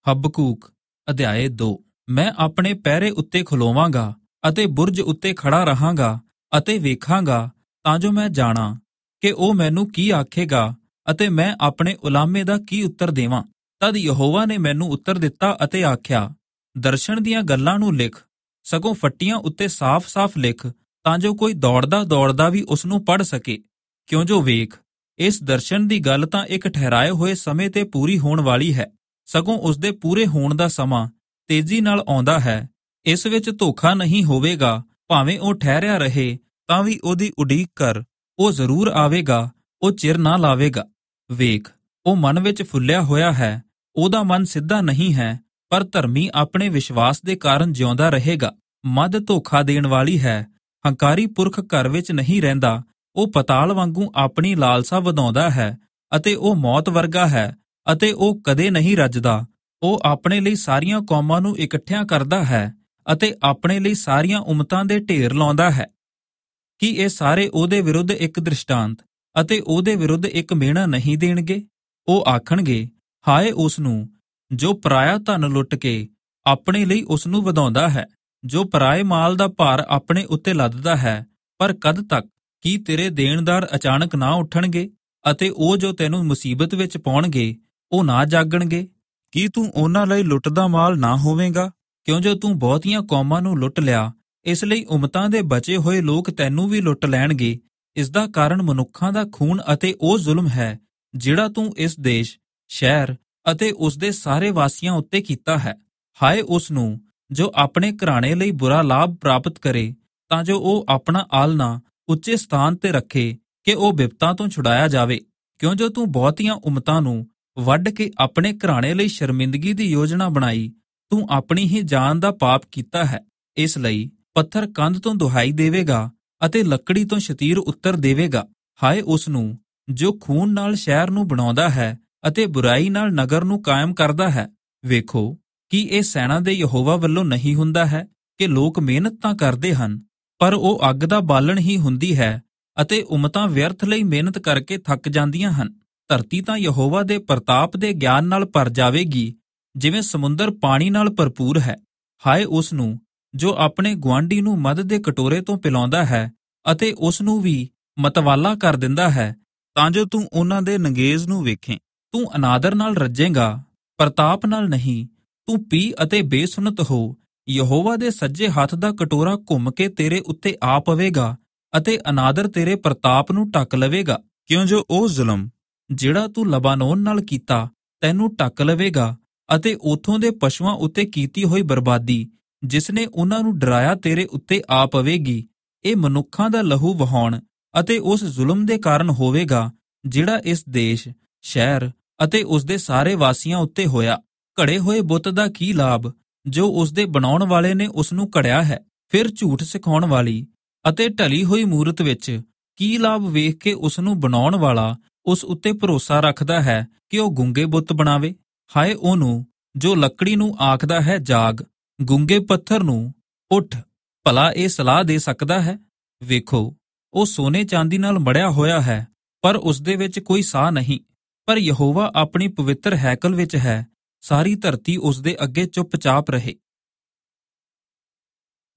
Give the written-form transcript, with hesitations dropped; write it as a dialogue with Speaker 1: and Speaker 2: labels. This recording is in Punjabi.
Speaker 1: ਹਬਕੂਕ ਅਧਿਆਇ 2। ਮੈਂ ਆਪਣੇ ਪਹਿਰੇ ਉੱਤੇ ਖਲੋਵਾਂਗਾ ਅਤੇ ਬੁਰਜ ਉੱਤੇ ਖੜਾ ਰਹਾਂਗਾ ਅਤੇ ਵੇਖਾਂਗਾ, ਤਾਂ ਜੋ ਮੈਂ ਜਾਣਾ ਕਿ ਉਹ ਮੈਨੂੰ ਕੀ ਆਖੇਗਾ ਅਤੇ ਮੈਂ ਆਪਣੇ ਉਲਾਮੇ ਦਾ ਕੀ ਉੱਤਰ ਦੇਵਾਂ। ਤਦ ਯਹੋਵਾ ਨੇ ਮੈਨੂੰ ਉੱਤਰ ਦਿੱਤਾ ਅਤੇ ਆਖਿਆ, ਦਰਸ਼ਨ ਦੀਆਂ ਗੱਲਾਂ ਨੂੰ ਲਿਖ, ਸਗੋਂ ਫੱਟੀਆਂ ਉੱਤੇ ਸਾਫ਼-ਸਾਫ਼ ਲਿਖ, ਤਾਂ ਜੋ ਕੋਈ ਦੌੜਦਾ ਵੀ ਉਸ ਨੂੰ ਪੜ੍ਹ ਸਕੇ। ਕਿਉਂ ਜੋ ਵੇਖ, ਇਸ ਦਰਸ਼ਨ ਦੀ ਗੱਲ ਤਾਂ ਇੱਕ ਠਹਿਰਾਏ ਹੋਏ ਸਮੇਂ ਤੇ ਪੂਰੀ ਹੋਣ ਵਾਲੀ ਹੈ, ਸਗੋਂ ਉਸਦੇ ਪੂਰੇ ਹੋਣ ਦਾ ਸਮਾਂ ਤੇਜ਼ੀ ਨਾਲ ਆਉਂਦਾ ਹੈ। ਇਸ ਵਿੱਚ ਧੋਖਾ ਨਹੀਂ ਹੋਵੇਗਾ। ਭਾਵੇਂ ਉਹ ਠਹਿਰਿਆ ਰਹੇ ਤਾਂ ਵੀ ਉਹਦੀ ਉਡੀਕ ਕਰ, ਉਹ ਜ਼ਰੂਰ ਆਵੇਗਾ, ਉਹ ਚਿਰ ਨਾ ਲਾਵੇਗਾ। ਵੇਖ, ਉਹ ਮਨ ਵਿੱਚ ਫੁੱਲਿਆ ਹੋਇਆ ਹੈ, ਉਹਦਾ ਮਨ ਸਿੱਧਾ ਨਹੀਂ ਹੈ, ਪਰ ਧਰਮੀ ਆਪਣੇ ਵਿਸ਼ਵਾਸ ਦੇ ਕਾਰਨ ਜਿਉਂਦਾ ਰਹੇਗਾ। ਮੱਧ ਧੋਖਾ ਦੇਣ ਵਾਲੀ ਹੈ, ਹੰਕਾਰੀ ਪੁਰਖ ਘਰ ਵਿੱਚ ਨਹੀਂ ਰਹਿੰਦਾ। ਉਹ ਪਤਾਲ ਵਾਂਗੂ ਆਪਣੀ ਲਾਲਸਾ ਵਧਾਉਂਦਾ ਹੈ ਅਤੇ ਉਹ ਮੌਤ ਵਰਗਾ ਹੈ ਅਤੇ ਉਹ ਕਦੇ ਨਹੀਂ ਰੱਜਦਾ। ਉਹ ਆਪਣੇ ਲਈ ਸਾਰੀਆਂ ਕੌਮਾਂ ਨੂੰ ਇਕੱਠਿਆਂ ਕਰਦਾ ਹੈ ਅਤੇ ਆਪਣੇ ਲਈ ਸਾਰੀਆਂ ਉਮਤਾਂ ਦੇ ਢੇਰ ਲਾਉਂਦਾ ਹੈ। ਕੀ ਇਹ ਸਾਰੇ ਉਹਦੇ ਵਿਰੁੱਧ ਇੱਕ ਦ੍ਰਿਸ਼ਟਾਂਤ ਅਤੇ ਉਹਦੇ ਵਿਰੁੱਧ ਇੱਕ ਮਿਹਣਾ ਨਹੀਂ ਦੇਣਗੇ? ਉਹ ਆਖਣਗੇ, ਹਾਏ ਉਸ ਨੂੰ ਜੋ ਪਰਾਇਆ ਧਨ ਲੁੱਟ ਕੇ ਆਪਣੇ ਲਈ ਉਸ ਨੂੰ ਵਧਾਉਂਦਾ ਹੈ, ਜੋ ਪਰਾਏ ਮਾਲ ਦਾ ਭਾਰ ਆਪਣੇ ਉੱਤੇ ਲੱਦਦਾ ਹੈ। ਪਰ ਕਦ ਤੱਕ? ਕੀ ਤੇਰੇ ਦੇਣਦਾਰ ਅਚਾਨਕ ਨਾ ਉੱਠਣਗੇ ਅਤੇ ਉਹ ਜੋ ਤੈਨੂੰ ਮੁਸੀਬਤ ਵਿੱਚ ਪਾਉਣਗੇ ਉਹ ਨਾ ਜਾਗਣਗੇ? ਕੀ ਤੂੰ ਉਹਨਾਂ ਲਈ ਲੁੱਟਦਾ ਮਾਲ ਨਾ ਹੋਵੇਂਗਾ? ਕਿਉਂ ਜੋ ਤੂੰ ਬਹੁਤੀਆਂ ਕੌਮਾਂ ਨੂੰ ਲੁੱਟ ਲਿਆ, ਇਸ ਲਈ ਉਮਤਾਂ ਦੇ ਬਚੇ ਹੋਏ ਲੋਕ ਤੈਨੂੰ ਵੀ ਲੁੱਟ ਲੈਣਗੇ। ਇਸ ਦਾ ਕਾਰਨ ਮਨੁੱਖਾਂ ਦਾ ਖੂਨ ਅਤੇ ਉਹ ਜ਼ੁਲਮ ਹੈ ਜਿਹੜਾ ਤੂੰ ਇਸ ਦੇਸ਼, ਸ਼ਹਿਰ ਅਤੇ ਉਸ ਦੇ ਸਾਰੇ ਵਾਸੀਆਂ ਉੱਤੇ ਕੀਤਾ ਹੈ। ਹਾਏ ਉਸ ਨੂੰ ਜੋ ਆਪਣੇ ਘਰਾਣੇ ਲਈ ਬੁਰਾ ਲਾਭ ਪ੍ਰਾਪਤ ਕਰੇ, ਤਾਂ ਜੋ ਉਹ ਆਪਣਾ ਆਲਣਾ ਉੱਚੇ ਸਥਾਨ ਤੇ ਰੱਖੇ ਕਿ ਉਹ ਬਿਪਤਾ ਤੋਂ ਛੁਡਾਇਆ ਜਾਵੇ। ਕਿਉਂ ਜੋ ਤੂੰ ਬਹੁਤੀਆਂ ਉਮਤਾਂ ਨੂੰ ਵੱਢ ਕੇ ਆਪਣੇ ਘਰਾਣੇ ਲਈ ਸ਼ਰਮਿੰਦਗੀ ਦੀ ਯੋਜਨਾ ਬਣਾਈ, ਤੂੰ ਆਪਣੀ ਹੀ ਜਾਨ ਦਾ ਪਾਪ ਕੀਤਾ ਹੈ। ਇਸ ਲਈ ਪੱਥਰ ਕੰਧ ਤੋਂ ਦੁਹਾਈ ਦੇਵੇਗਾ ਅਤੇ ਲੱਕੜੀ ਤੋਂ ਸ਼ਤੀਰ ਉੱਤਰ ਦੇਵੇਗਾ। ਹਾਏ ਉਸ ਨੂੰ ਜੋ ਖੂਨ ਨਾਲ ਸ਼ਹਿਰ ਨੂੰ ਬਣਾਉਂਦਾ ਹੈ ਅਤੇ ਬੁਰਾਈ ਨਾਲ ਨਗਰ ਨੂੰ ਕਾਇਮ ਕਰਦਾ ਹੈ। ਵੇਖੋ, ਕੀ ਇਹ ਸੈਨਾ ਦੇ ਯਹੋਵਾ ਵੱਲੋਂ ਨਹੀਂ ਹੁੰਦਾ ਹੈ ਕਿ ਲੋਕ ਮਿਹਨਤ ਤਾਂ ਕਰਦੇ ਹਨ, ਪਰ ਉਹ ਅੱਗ ਦਾ ਬਾਲਣ ਹੀ ਹੁੰਦੀ ਹੈ ਅਤੇ ਉਮਤਾਂ ਵਿਅਰਥ ਲਈ ਮਿਹਨਤ ਕਰਕੇ ਥੱਕ ਜਾਂਦੀਆਂ ਹਨ। ਧਰਤੀ ਤਾਂ ਯਹੋਵਾ ਦੇ ਪ੍ਰਤਾਪ ਦੇ ਗਿਆਨ ਨਾਲ ਭਰ ਜਾਵੇਗੀ, ਜਿਵੇਂ ਸਮੁੰਦਰ ਪਾਣੀ ਨਾਲ ਭਰਪੂਰ ਹੈ। ਹਾਏ ਉਸ ਨੂੰ ਜੋ ਆਪਣੇ ਗੁਆਂਢੀ ਨੂੰ ਮਦ ਦੇ ਕਟੋਰੇ ਤੋਂ ਪਿਲਾਉਂਦਾ ਹੈ ਅਤੇ ਉਸ ਨੂੰ ਵੀ ਮਤਵਾਲਾ ਕਰ ਦਿੰਦਾ ਹੈ, ਤਾਂ ਜੋ ਤੂੰ ਉਹਨਾਂ ਦੇ ਨੰਗੇਜ਼ ਨੂੰ ਵੇਖੇ। ਤੂੰ ਅਨਾਦਰ ਨਾਲ ਰੱਜੇਂਗਾ, ਪ੍ਰਤਾਪ ਨਾਲ ਨਹੀਂ। ਤੂੰ ਪੀ ਅਤੇ ਬੇਸੁਨਤ ਹੋ। ਯਹੋਵਾ ਦੇ ਸੱਜੇ ਹੱਥ ਦਾ ਕਟੋਰਾ ਘੁੰਮ ਕੇ ਤੇਰੇ ਉੱਤੇ ਆ ਪਵੇਗਾ ਅਤੇ ਅਨਾਦਰ ਤੇਰੇ ਪ੍ਰਤਾਪ ਨੂੰ ਢੱਕ ਲਵੇਗਾ। ਕਿਉਂ ਜੋ ਉਹ ਜ਼ੁਲਮ ਜਿਹੜਾ ਤੂੰ ਲਬਾਨੋਨ ਨਾਲ ਕੀਤਾ ਤੈਨੂੰ ਢੱਕ ਲਵੇਗਾ ਅਤੇ ਉਥੋਂ ਦੇ ਪਸ਼ੂਆਂ ਉੱਤੇ ਕੀਤੀ ਹੋਈ ਬਰਬਾਦੀ ਜਿਸ ਨੇ ਉਹਨਾਂ ਨੂੰ ਡਰਾਇਆ ਤੇਰੇ ਉੱਤੇ ਆ ਪਵੇਗੀ। ਇਹ ਮਨੁੱਖਾਂ ਦਾ ਲਹੂ ਵਹਾਉਣ ਅਤੇ ਉਸ ਜ਼ੁਲਮ ਦੇ ਕਾਰਨ ਹੋਵੇਗਾ ਜਿਹੜਾ ਇਸ ਦੇਸ਼, ਸ਼ਹਿਰ ਅਤੇ ਉਸ ਦੇ ਸਾਰੇ ਵਾਸੀਆਂ ਉੱਤੇ ਹੋਇਆ। ਘੜੇ ਹੋਏ ਬੁੱਤ ਦਾ ਕੀ ਲਾਭ ਜੋ ਉਸ ਦੇ ਬਣਾਉਣ ਵਾਲੇ ਨੇ ਉਸ ਨੂੰ ਘੜਿਆ ਹੈ? ਫਿਰ ਝੂਠ ਸਿਖਾਉਣ ਵਾਲੀ ਅਤੇ ਢਲੀ ਹੋਈ ਮੂਰਤ ਵਿੱਚ ਕੀ ਲਾਭ ਵੇਖ ਕੇ ਉਸ ਨੂੰ ਬਣਾਉਣ ਵਾਲਾ ਉਸ ਉੱਤੇ ਭਰੋਸਾ ਰੱਖਦਾ ਹੈ ਕਿ ਉਹ ਗੂੰਗੇ ਬੁੱਤ ਬਣਾਵੇ? ਹਾਏ ਉਹਨੂੰ ਜੋ ਲੱਕੜੀ ਨੂੰ ਆਖਦਾ ਹੈ ਜਾਗ, ਗੂੰਗੇ ਪੱਥਰ ਨੂੰ ਉੱਠ, ਭਲਾ ਇਹ ਸਲਾਹ ਦੇ ਸਕਦਾ ਹੈ? ਵੇਖੋ, ਉਹ ਸੋਨੇ ਚਾਂਦੀ ਨਾਲ ਮੜਿਆ ਹੋਇਆ ਹੈ, ਪਰ ਉਸ ਦੇ ਵਿੱਚ ਕੋਈ ਸਾਹ ਨਹੀਂ। ਪਰ ਯਹੋਵਾ ਆਪਣੀ ਪਵਿੱਤਰ ਹੈਕਲ ਵਿੱਚ ਹੈ, ਸਾਰੀ ਧਰਤੀ ਉਸ ਦੇ ਅੱਗੇ ਚੁੱਪਚਾਪ ਰਹੇ।